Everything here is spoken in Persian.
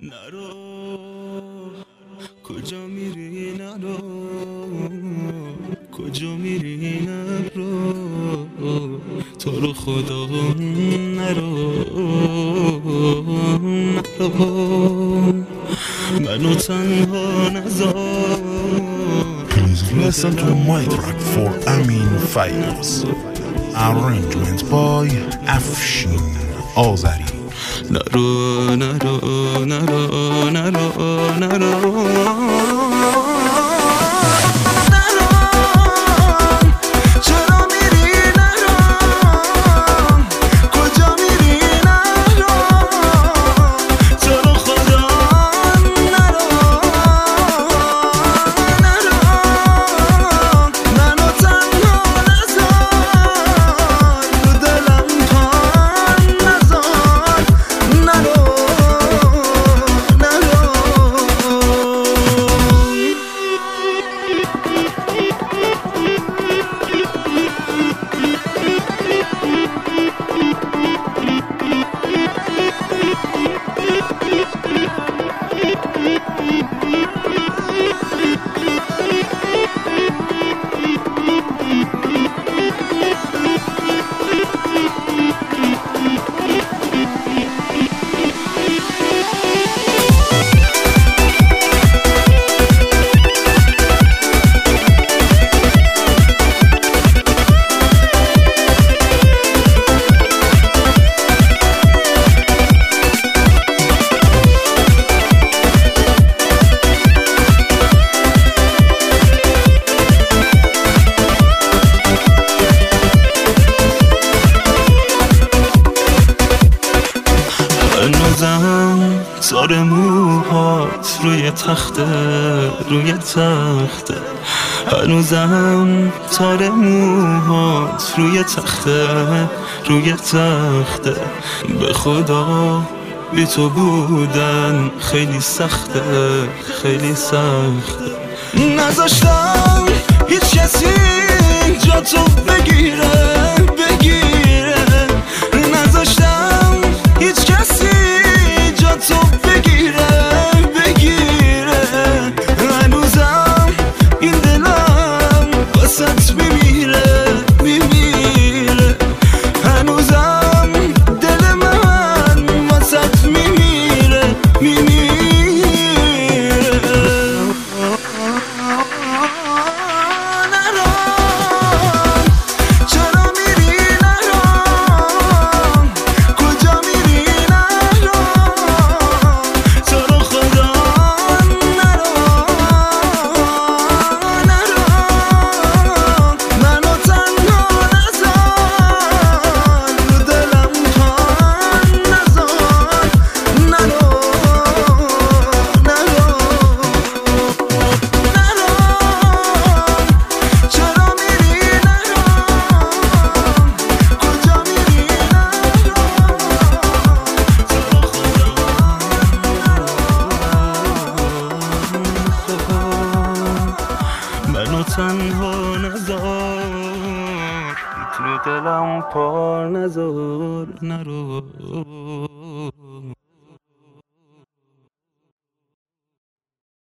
نرو کجا میری نرو کجا میری نرو تو رو خدا نرو منو تنها نذار. Please listen to my track for Amin Fayaz. Arrangement by Afshin Azari. نرو نرو نرو نرو نرو هنوزم تار موهات روی تخته هنوزم تار موهات روی تخته به خدا بی تو بودن خیلی سخته نذاشتم هیچ کسی جا تو بگیره نذاشتم هیچ کسی جا تو بگیره هنوزم این دلم واسط میمیره هنوزم دل من واسط میمیره منو تنها نذار تو دلم پار نذار نرو